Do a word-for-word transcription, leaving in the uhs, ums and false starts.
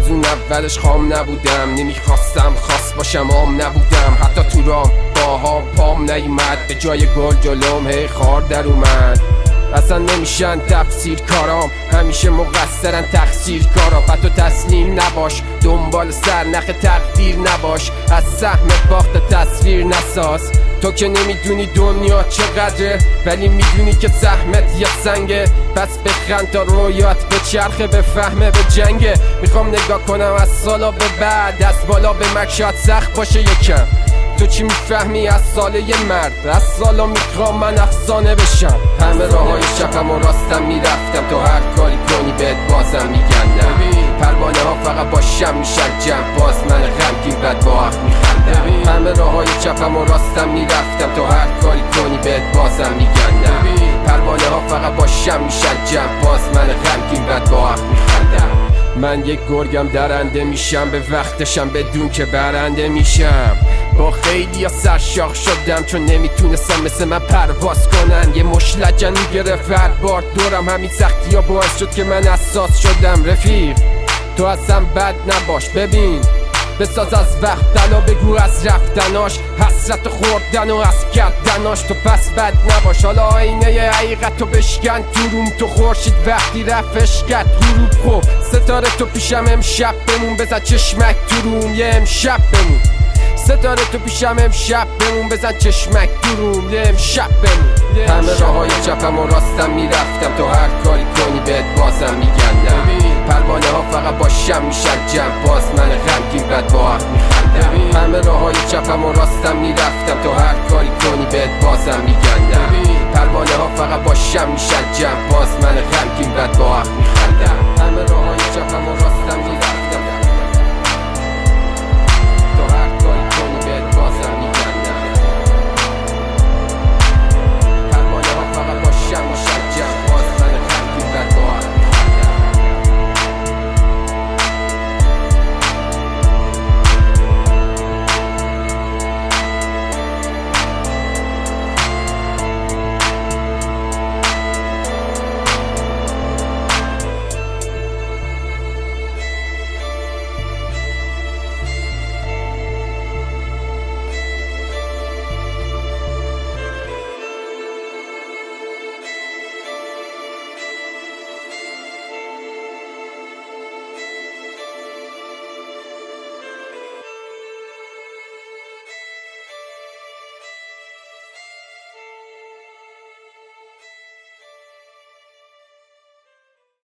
از اون اولش خام نبودم، نمیخواستم خاص باشم عام نبودم، حتی تو رام باها پام نیومد، به جای گل جلوم هی خار در اومد. اصلا نمیشن تفسیر کارام، همیشه مقصرن تقصیر کارا. پتو تسلیم نباش، دنبال سرنخ تقدیر نباش، از سهم باخت تصویر نساز. تو که نمیدونی دنیا چقدره، ولی میدونی که سهمت یه سنگه. پس بخند تا رویات به چرخه، به فهمه به جنگه. میخوام نگاه کنم از سالا به بعد، از بالا به مکشات سخت باشه یکم. تو چی میفهمی از سال یه مرد؟ از سالا میخوام من افسانه بشم. همه راه های چپم و راستم میرفتم، تو هر کاری کنی بهت بازم میگندم. پروانه ها فقط با شم میشن جمع، باز من غمگین بد با حق میخندم. همه راه های چپم و راستم میرفتم، تو هر کاری کنی بهت بازم میگندم. پروانه ها فقط با شم میشن جمع، باز من غمگین بد با حق میخندم. من یک گرگم درنده میشم، به وقتشم بدون که برنده میشم. با خیلی ها سرشاخ شدم، چون نمیتونستم مثل من پرواز کنن. یه مش لجنی گرفت هر بار دورم، همین سختی ها باعث شد که من اساس شدم. رفیق تو اصلا بد نباش، ببین بساز از وقت دلا، بگو از رفتناش، حسرت خوردن و از کردناش. تو پس بد نباش، حالا آینه حقیقت تو بشکن تو روم. تو خورشید وقتی رفش کرد غروب، خب ستاره تو پیشم امشب بمون، بزن چشمک تو روم یه امشب بمون. ستاره تو پیشم امشب بمون، بزن چشمک تو روم یه امشب بمون. همه راه های چپم و راستم میرفتم، تو هر کاری کنی بهت بازم میگندم. پروانه ها فقط با شم میشن جمع، باز من غمگین بد با حق میخندم. همه راه های چپم و راستم میرفتم، تو هر کاری کنی بهت بازم میگندم. پروانه ها فقط با